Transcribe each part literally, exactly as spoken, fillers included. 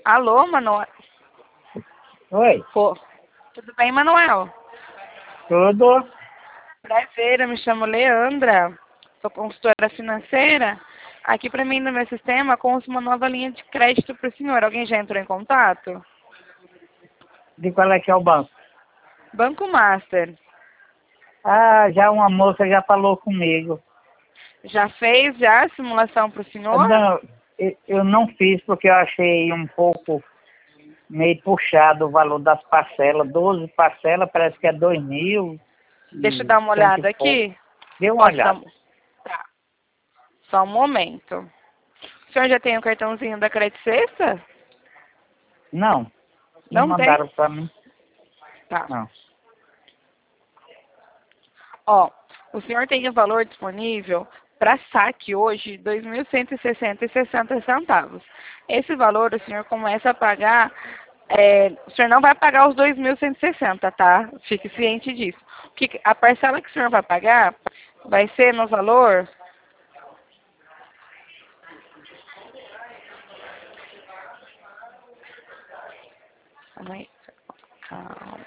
Alô, Manuel? Oi, Pô, tudo bem, Manuel? tudo? Prazer, eu me chamo Leandra, sou consultora financeira. Aqui para mim no meu sistema consta uma nova linha de crédito para o senhor. Alguém já entrou em contato? De qual é que é o banco? Banco Master. Ah, já uma moça já falou comigo. Já fez já a simulação para o senhor? Não, eu eu não fiz porque eu achei um pouco meio puxado o valor das parcelas. doze parcelas, parece que é dois mil Deixa eu e dar uma cento e olhada pouco. aqui. Dê uma Posso dar olhada. um... Tá, só um momento. O senhor já tem o cartãozinho da Credit Sexta? Não, não Não tem? mandaram para mim. Tá. Não. Ó, o senhor tem o valor disponível para saque hoje de dois mil cento e sessenta e sessenta centavos. Esse valor o senhor começa a pagar, é, o senhor não vai pagar os dois mil cento e sessenta, tá? Fique ciente disso. O que, a parcela que o senhor vai pagar vai ser no valor... Calma aí. Calma.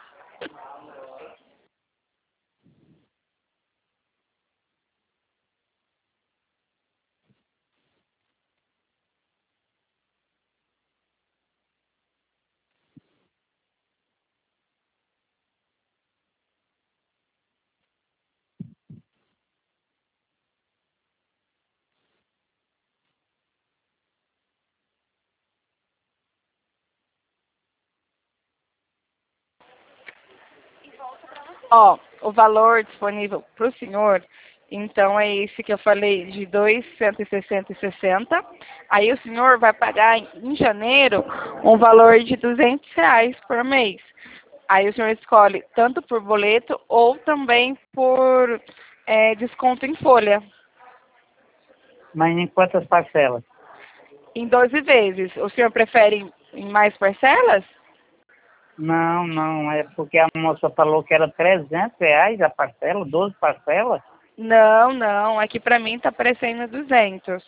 Ó, o valor disponível para o senhor, então é esse que eu falei de dois mil cento e sessenta e sessenta. Aí o senhor vai pagar em janeiro um valor de duzentos reais por mês. Aí o senhor escolhe tanto por boleto ou também por é, desconto em folha, Mas em quantas parcelas? em doze vezes. O senhor prefere em mais parcelas? Não, não, é porque a moça falou que era trezentos reais a parcela, doze parcelas. Não, não. Aqui para mim está aparecendo duzentos.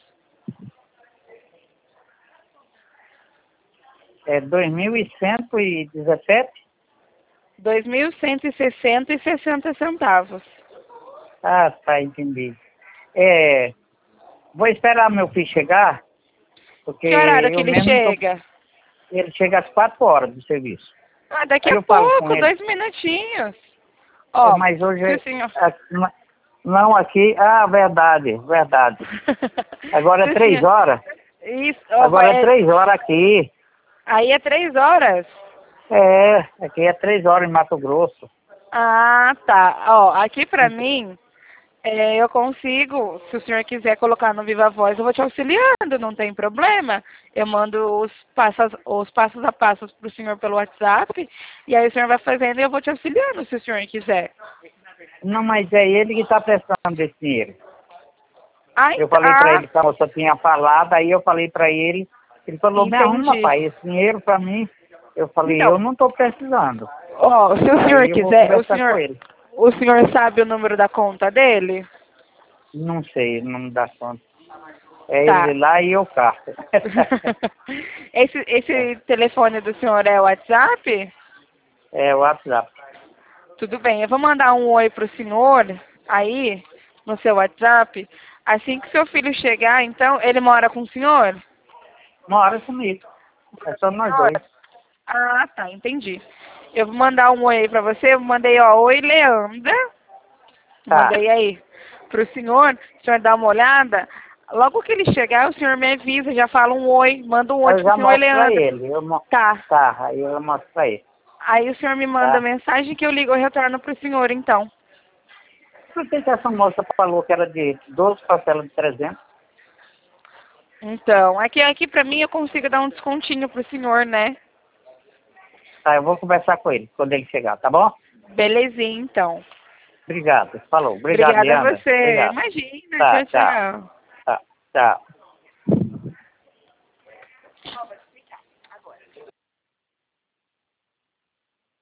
É dois mil cento e dezessete? dois mil cento e sessenta e sessenta centavos. Ah, tá, entendi. É, vou esperar meu filho chegar, porque Que horário que eu ele mesmo tô, chega? ele chega às quatro horas do serviço. Ah, daqui Aí a eu falo com pouco, ele. dois minutinhos. É, Ó, mas hoje, se é- o senhor... é- não aqui, ah, verdade, verdade. Agora se é o três senhor... horas, Isso, ó, agora é vai... três horas aqui. Aí é três horas. É, aqui é três horas em Mato Grosso. Ah, tá. Ó, aqui pra mim, é, eu consigo, se o senhor quiser colocar no Viva Voz, eu vou te auxiliando, não tem problema. Eu mando os passos, os passos a passos pro senhor pelo WhatsApp, e aí o senhor vai fazendo e eu vou te auxiliando, se o senhor quiser. Não, mas é ele que está prestando esse dinheiro. Ah, Eu ent- falei para ah, ele que a moça tinha falado, aí eu falei para ele, ele falou, me arruma, entendi. pai, esse dinheiro para mim. Eu falei, eu Então, não estou precisando. ó, se o senhor Aí eu vou quiser, o conversar com senhor, ele. o senhor sabe o número da conta dele? Não sei, não me dá conta. É ele Tá. lá e eu cá. esse, esse telefone do senhor é o WhatsApp? É o WhatsApp. Tudo bem, eu vou mandar um oi pro senhor aí, no seu WhatsApp. Assim que seu filho chegar, então, ele mora com o senhor? Mora comigo. É só nós Senhor? dois. Ah, tá, entendi. Eu vou mandar um oi aí pra você. Eu mandei, ó, oi, Leandra. Tá. Mandei aí pro senhor, o senhor dá uma olhada. Logo que ele chegar, o senhor me avisa, já fala um oi, manda um oi, Eu tipo já assim, oi, mostro para Leandro. ele. Eu mo... Tá. Tá, aí eu mostro para ele. Aí o senhor me manda Tá. mensagem que eu ligo, eu retorno pro senhor, então. Por que que essa moça falou que era de doze parcelas de trezentos? Então, aqui, aqui pra mim eu consigo dar um descontinho pro senhor, né? Tá, eu vou conversar com ele quando ele chegar, tá bom? Belezinha, então. Obrigado. Falou. Obrigado, Obrigada a Leandra. você. Obrigado. Imagina, Tá, tchau, tchau. tchau. Tá, tchau.